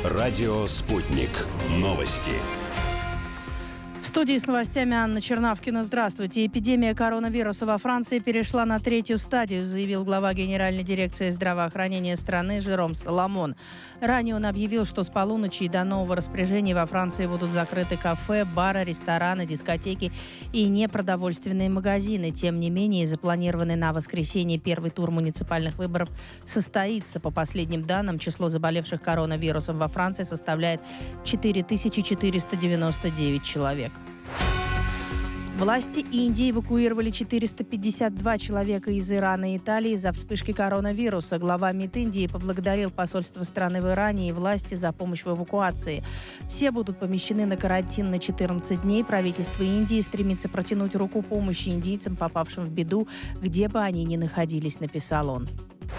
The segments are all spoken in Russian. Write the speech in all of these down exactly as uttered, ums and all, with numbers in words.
Радио «Спутник». Новости. В студии с новостями Анна Чернавкина. Здравствуйте. Эпидемия коронавируса во Франции перешла на третью стадию, заявил глава Генеральной дирекции здравоохранения страны Жером Соломон. Ранее он объявил, что с полуночи и до нового распоряжения во Франции будут закрыты кафе, бары, рестораны, дискотеки и непродовольственные магазины. Тем не менее, запланированный на воскресенье первый тур муниципальных выборов состоится. По последним данным, число заболевших коронавирусом во Франции составляет четыре тысячи четыреста девяносто девять человек. Власти Индии эвакуировали четыреста пятьдесят два человека из Ирана и Италии из-за вспышки коронавируса. Глава МИД Индии поблагодарил посольство страны в Иране и власти за помощь в эвакуации. Все будут помещены на карантин на четырнадцать дней. Правительство Индии стремится протянуть руку помощи индийцам, попавшим в беду, где бы они ни находились, написал он.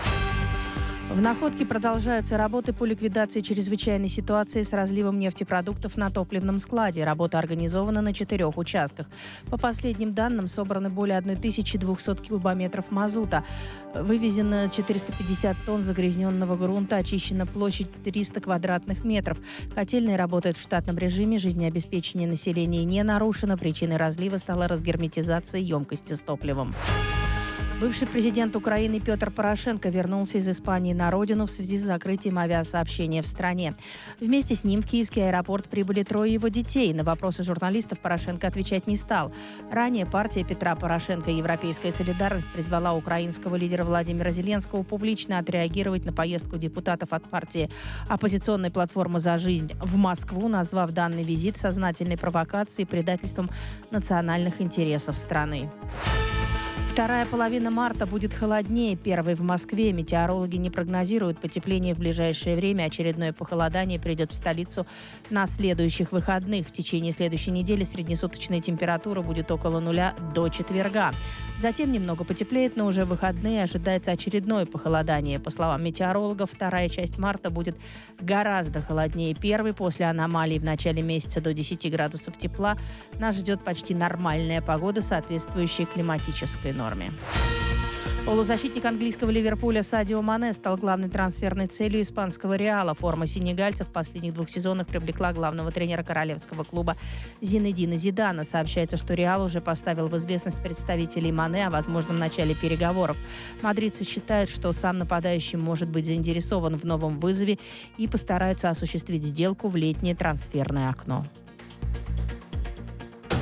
В Находке продолжаются работы по ликвидации чрезвычайной ситуации с разливом нефтепродуктов на топливном складе. Работа организована на четырех участках. По последним данным, собраны более тысячи двести кубометров мазута. Вывезено четыреста пятьдесят тонн загрязненного грунта, очищена площадь триста квадратных метров. Котельная работает в штатном режиме, жизнеобеспечение населения не нарушено. Причиной разлива стала разгерметизация емкости с топливом. Бывший президент Украины Петр Порошенко вернулся из Испании на родину в связи с закрытием авиасообщения в стране. Вместе с ним в киевский аэропорт прибыли трое его детей. На вопросы журналистов Порошенко отвечать не стал. Ранее партия Петра Порошенко «Европейская солидарность» призвала украинского лидера Владимира Зеленского публично отреагировать на поездку депутатов от партии оппозиционной платформы «За жизнь» в Москву, назвав данный визит сознательной провокацией и предательством национальных интересов страны. Вторая половина марта будет холоднее первой в Москве. Метеорологи не прогнозируют потепление в ближайшее время. Очередное похолодание придет в столицу на следующих выходных. В течение следующей недели среднесуточная температура будет около нуля до четверга. Затем немного потеплеет, но уже в выходные ожидается очередное похолодание. По словам метеорологов, вторая часть марта будет гораздо холоднее первой. После аномалий в начале месяца до десяти градусов тепла нас ждет почти нормальная погода, соответствующая климатической норме. Полузащитник английского Ливерпуля Садио Мане стал главной трансферной целью испанского Реала. Форма сенегальцев в последних двух сезонах привлекла главного тренера королевского клуба Зинедина Зидана. Сообщается, что Реал уже поставил в известность представителей Мане о возможном начале переговоров. Мадридцы считают, что сам нападающий может быть заинтересован в новом вызове и постараются осуществить сделку в летнее трансферное окно.